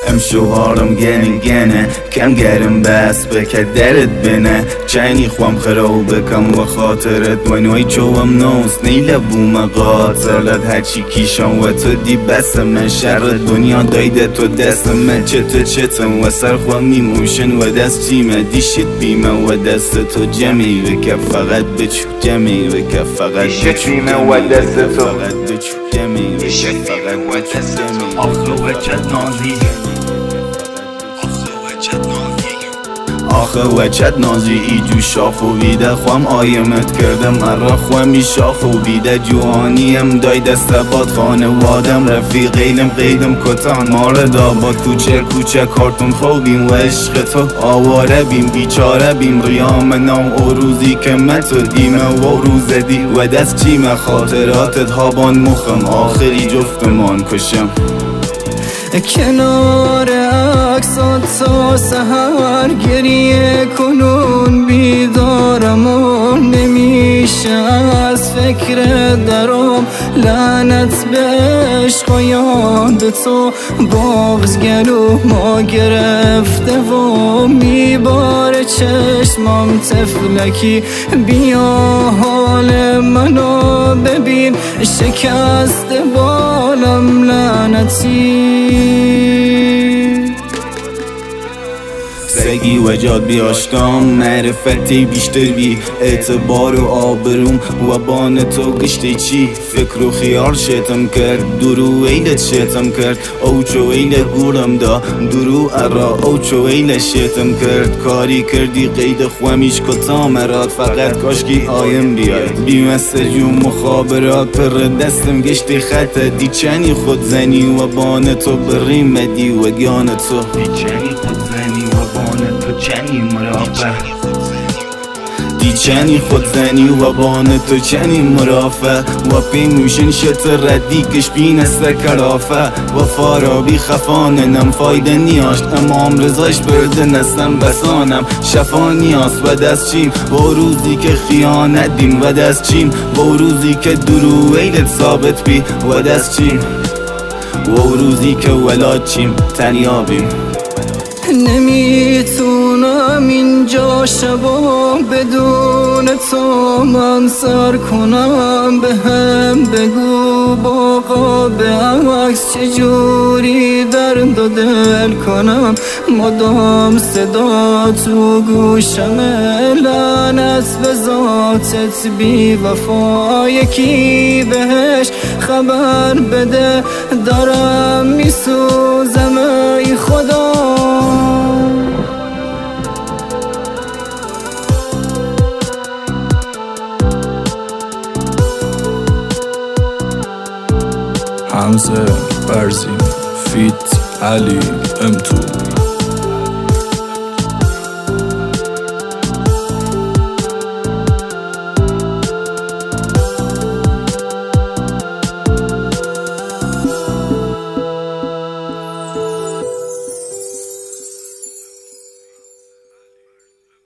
I'm so hard I'm getting کم گرم بس بکه درت بینه چنی خوام خراب بکم و خاطرت ونوی چوام نوست نیله بوم قاتلت هرچی کیشم و تو دی بس من شر دنیا دایده تو دست من چتم و سر خوام میموشن و دست چیمه دیشت بیمه و دست تو جمعی بکه فقط بچو جمعی بکه فقط دیشت بیمه و دست تو فقط بچو جمعی دیشت بیمه و دست تو آخه وچت نازی آخه وچت نازی ایجو شاخ و ویده خوام آیمت کردم مرا خوامی شاخ و ویده جوانیم دای دست باد خانوادم رفیقینم قیدم کتان ماره داباد کوچه کارتون خوبیم و عشق تو آواره بیم بیچاره بیم ریام نام او روزی که من تو دیمه و روز دی و دست چیمه خاطراتت هابان مخم آخری جفتمان کشم کنار عکسات تا سحر گریه کنون بیدارم و نمیشه از فکر درام لعنت به عشق و یاد تو بغض گلو ما گرفته و میباره چشمام تفلکی بیا حال منو ببین شکست بالم لعنتی سگی و جاد بیاشتام معرفتی بیشتر بی اعتبار و آبروم و بان تو گشتی چی فکر و خیال شیطم کرد درو ایلت شیطم کرد او چو ایل گورم دا درو ارا او چو ایل شیطم کرد کاری کردی قید خوامیش کتا مراد فقط کاشکی آیم بیاد بیمسج و مخابرات پر دستم گشتی خط دی چنی خود زنی و بان تو بریم مدی و گیان تو دی چنی خود زنی و بان تو چنی مرافع دی چنی خود زنی و بان تو چنی مرافع و پیموشن شت ردی کش بین سکرافه و فارابی خفاننم فایده نیاشت امام رضاش برده نستم بسانم شفا نیاست و دست چیم با روزی که خیانت دیم و دست چیم با روزی که درو ویلت ثابت بی و دست چیم و روزی که ولاد چیم تنیابیم نمیتونم اینجا شبا بدون تو من سر کنم به هم بگو باقا به عکس چجوری درد و دل کنم مدام صدا تو گوشمه لعنت به ذاتت بی وفا یکی بهش خبر بده دارم میسوزم ای خدا حمزه برزین فیت علی M2